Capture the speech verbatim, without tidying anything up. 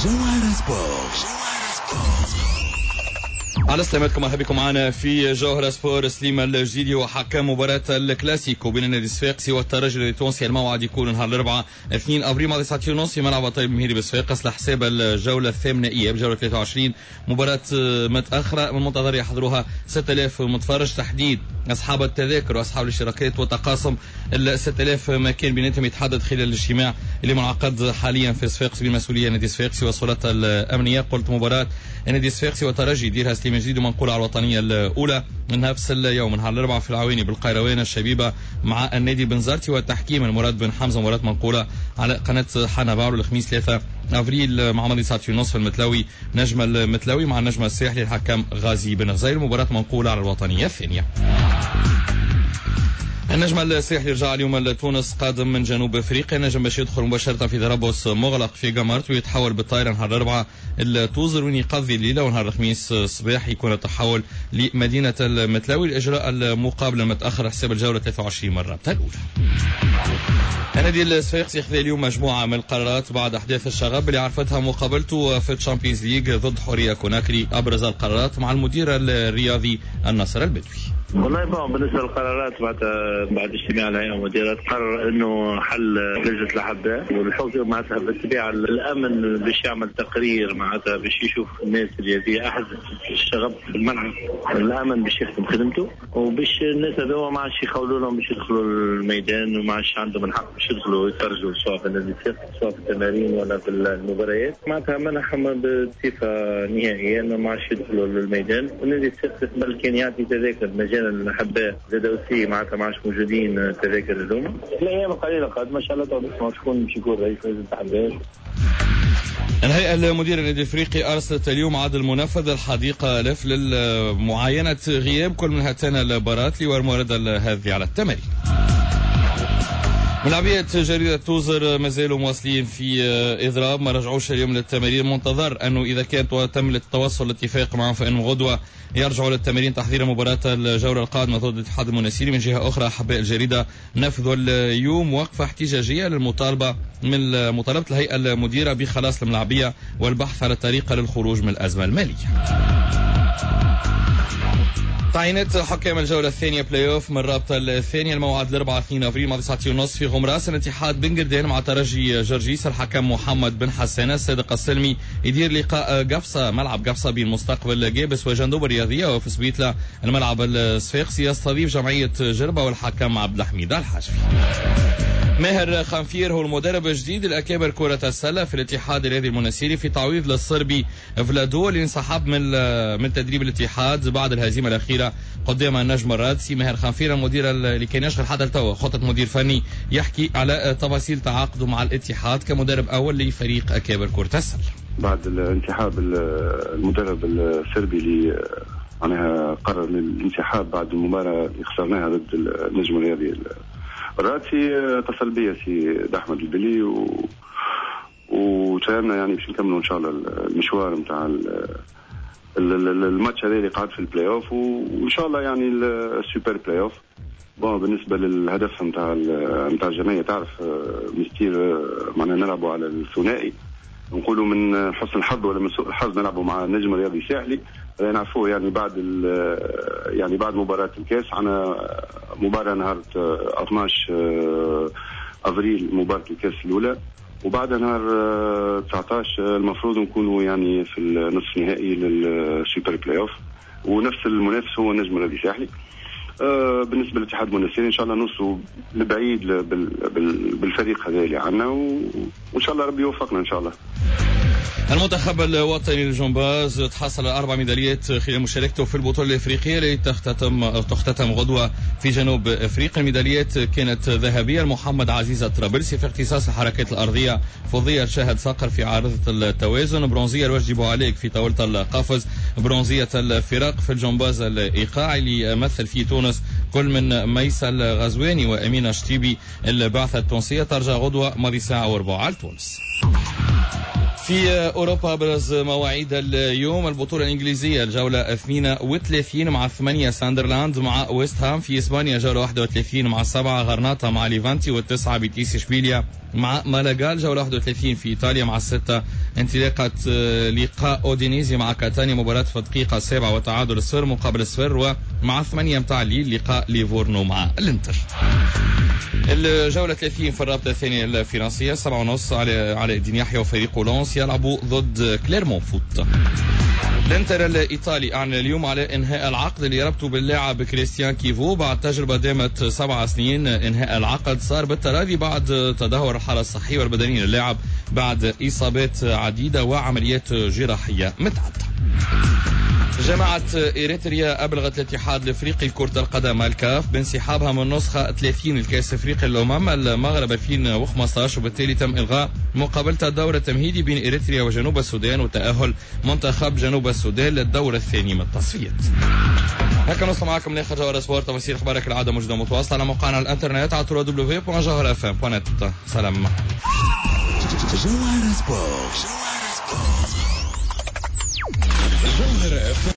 جوهر سبورت. على سلامتكم، مرحبا بكم معنا في جوهر سبور. سليم الجديدي وحكم مباراة الكلاسيكو بين النادي الصفاقسي والترجي التونسي. الموعد يكون نهار الاربعاء اثنين ابريل مع ساعة ونص في ملعب طيب مهيري بالصفاقس لحساب الجولة الثامنائية بجولة ثلاثة وعشرين. مباراة متأخرة من المنتظر يحضروها ستة آلاف متفرج، تحديد أصحاب التذاكر وأصحاب الاشتراكات وتقاسم ال ستة آلاف مكان بيناتهم يتحدد خلال الاجتماع اللي منعقد حاليا في الصفاقسي بمسؤولية النادي الصفاقسي والسلطات الأمنية. قلت مباراة النادي الصفاقسي والترجي يديرها سليم الجديد ومنقولة على الوطنية الأولى من نفس اليوم نهار الأربعاء في العويني بالقيروان الشبيبة مع النادي بنزرتي والتحكيم المراد بن حمزة. مباراة منقولة على قناة حنا باور الخميس ثلاثة ابريل مع ماضي ساعة ونصف المتلوي نجم المتلوي مع النجم الساحلي الحكم غازي بن غزير. مباراة منقولة على الوطنية الثانية. النجم الساحلي رجع اليوم لتونس قادم من جنوب افريقيا. النجم باش يدخل مباشره في تربص مغلق في قمرت ويتحول بالطائره نهار الاربعاء التوزر وين يقضي الليله، ونهار الخميس الصباح يكون التحول لمدينه المتلاوي لاجراء المقابله المتاخر حساب الجوله ثلاثة وعشرين مره الاولى. النادي الصفاقسي خذ اليوم مجموعه من القرارات بعد احداث الشغب اللي عرفتها مقابلته في الشامبيونز ليج ضد حوريه كوناكري. ابرز القرارات مع المدير الرياضي النصر البدوي. والله بقى بالنسبه للقرارات بعد بعد اجتماع الهيئه المديره قرر انه حل لجنه الاحباء والحوزه معناتها بالتبع الامن باش يعمل تقرير معناتها باش يشوف الناس اللي في احد الشغب في الملعب. الامن باش يخدم خدمته وباش الناس هذوما ما عادش يخولوا لهم باش يدخلوا الميدان وما عادش عندهم الحق باش يدخلوا يتفرجوا سواء في النادي سواء في التمارين ولا في المباريات. معناتها منحهم بصفه نهائيه انه ما عادش يدخلوا للميدان. والنادي الصفاقسي بل كان يعطي تذاكر مجانا للاحباء زادوسي معناتها ما عادش موجودين تذاكر اليوم. الايام القليله قادمه ان شاء الله تعود تكون باش يكون رئيس لجنه الاحباء. الهيئة المديرة النادي الافريقي ارسلت اليوم عدد منفذ الحديقة الف لمعاينة غياب كل من هاتين البارات والموارد هذه على التمارين. ملاعبية جريدة توزر ما زالوا مواصلين في إضراب، ما رجعوش اليوم للتمارين. منتظر أنه إذا كان تم التوصل لاتفاق معهم فإنهم غدوة يرجعوا للتمارين تحضير مباراة الجولة القادمة ضد الاتحاد المنسيري. من جهة أخرى أحباء الجريدة نفذوا اليوم وقفة احتجاجية للمطالبة من مطالبة الهيئة المديرة بخلاص الملاعبية والبحث على طريقة للخروج من الأزمة المالية. تعيينات حكام الجولة الثانية بلاي اوف من الرابطة الثانية. الموعد الأربعاء اثنين ابريل مع تسعة ونصف في غمراس. الاتحاد بن قردان مع ترجي جرجيس. الحكم محمد بن حسان. الصادق السلمي يدير لقاء قفصة ملعب قفصة بين مستقبل جابس وجندوب الرياضية. وفي سبيتلا الملعب الصفاقسي يستضيف جمعية جربة والحكم عبد الحميد الحاجبي. ماهر خنفير هو المدرب الجديد الأكابر كرة السلة في الاتحاد الرياضي المنسيري في تعويض للصربي فلادو اللي انسحب من من تدريب الاتحاد بعد الهزيمة الأخيرة قدام النجم الرادسي. ماهر خنفير المدير اللي كان يشغل حتى التو خطة مدير فني يحكي على تفاصيل تعاقده مع الاتحاد كمدرب أول لفريق أكابر كرة السلة بعد الانسحاب المدرب الصربي اللي معناها قرر الانسحاب بعد المباراة اللي خسرناها ضد النجم الرياضي الراتي. اتصل بي سي احمد البلي و وتعاملنا يعني باش نكملوا ان شاء الله المشوار نتاع الماتش هذا اللي قاعد في البلاي اوف وان شاء الله يعني السوبر بلاي اوف. بون بالنسبه للهدف نتاع نتاع الجمعيه تعرف مستير معنا نلعبوا على الثنائي نقولوا من حسن الحظ ولا من سوء الحظ نلعبوا مع النجم الرياضي الساحلي. نعرفوه يعني بعد يعني بعد مباراة الكاس عنا مباراة نهار اثناش افريل مباراة الكاس الاولى وبعد نهار تسعطاش المفروض نكونوا يعني في النصف النهائي للسوبر بلاي اوف ونفس المنافس هو النجم الرياضي الساحلي. آه بالنسبه للاتحاد المنسيري ان شاء الله نوصلوا لبعيد بالفريق هذا اللي عندنا وان شاء الله ربي يوفقنا ان شاء الله. المنتخب الوطني للجمباز تحصل على اربع ميداليات خلال مشاركته في البطوله الافريقيه اللي تختتم تختتم غدوه في جنوب افريقيا. الميداليات كانت ذهبيه لمحمد عزيز الطرابلسي في اختصاص الحركات الارضيه، فضيه لشاهد صقر في عارضه التوازن، برونزيه لوجدي بوعليك في طاوله القفز، برونزيه الفرق في الجمباز الايقاعي اللي يمثل فيه تونس كل من ميسل غزواني وامينه شتيبي. البعثه التونسيه ترجع غدوه ماضي ساعه وربع على تونس. في أوروبا برز مواعيد اليوم. البطولة الإنجليزية الجولة اثنين وثلاثين مع ثمانية ساندرلاند مع ويست هام. في إسبانيا جولة واحد وثلاثين مع سبعة غرناطة مع ليفانتي، والتسعة بيتيس إشبيليا مع مالاغا. الجولة واحد وثلاثين في إيطاليا مع الستة انطلاقة لقاء أودينيزي مع كاتانيا، مباراة في الدقيقة السابعة وتعادل الصفر مقابل الصفر. ومع ثمانية متاع الليل لقاء ليفورنو مع الانتر. الجولة ثلاثين في الرابطة الثانية الفرنسية سبعة ونص على على الدين يحيى وفريق لونس يلعبوا ضد كليرمون فوت. الانتر الإيطالي أعلن اليوم على إنهاء العقد اللي ربطه باللاعب كريستيان كيفو بعد تجربة دامت سبع سنين. إنهاء العقد صار بالتراضي بعد تدهور الحالة الصحية والبدنية للاعب بعد إصابات عديدة وعمليات جراحية متعددة. جماعة إريتريا أبلغت الاتحاد الأفريقي لكرة القدم الكاف بانسحابها من نسخة ثلاثين الكأس أفريقيا الأمم المغرب ألفين وخمسطعش، وبالتالي تم إلغاء مقابلة الدور التمهيدي بين إريتريا وجنوب السودان وتأهل منتخب جنوب السودان للدور الثاني من التصفيات. هكا نوصل معكم لاخر جوهر سبورت. تفاصيل اخبارك العاده موجوده متواصله على موقعنا الانترنت على دبليو دبليو دبليو دوت جوهر اف ام دوت نت. سلام. جوهر سبورت. جوهر سبورت. جوهر اف